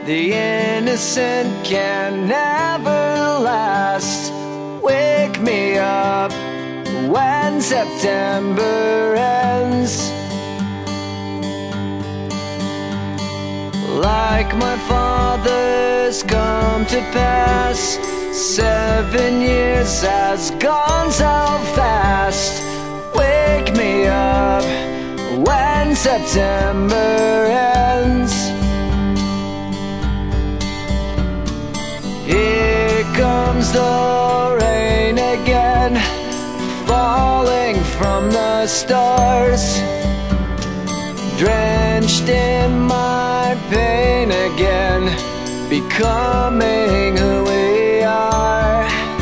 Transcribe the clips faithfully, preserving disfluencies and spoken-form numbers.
The innocent can never last. Wake me up when September ends. Like my father's come to pass, seven years has gone so fast. Wake me up when September ends. Here comes the rain again, falling from the stars, drenched in my pain again, becoming who we are.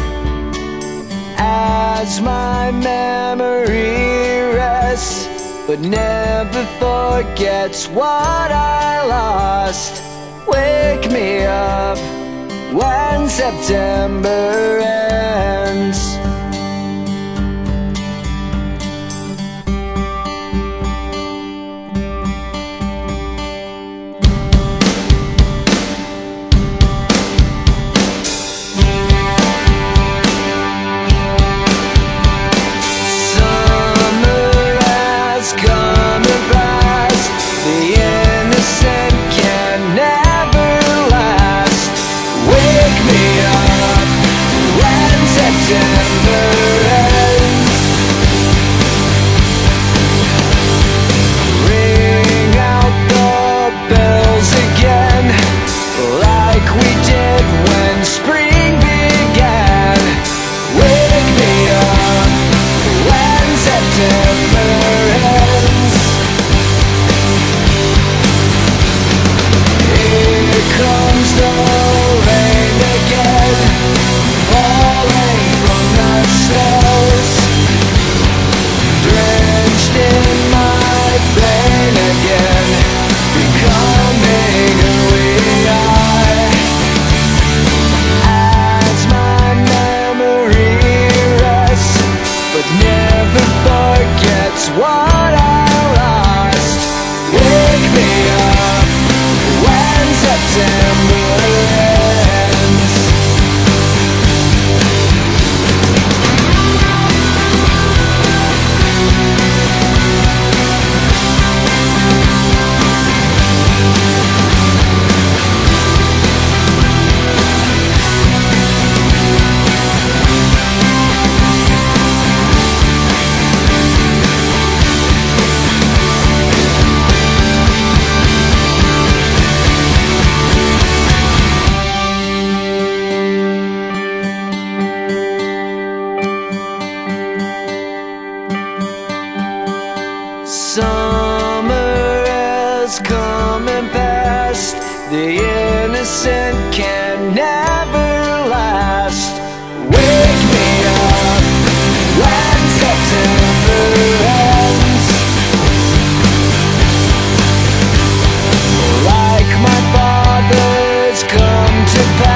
As my memory rests, but never forgets what I lost. Wake me up when September ends. Summer has come and passed. The innocent can never last. Wake me up when September ends. Like my father's come to pass,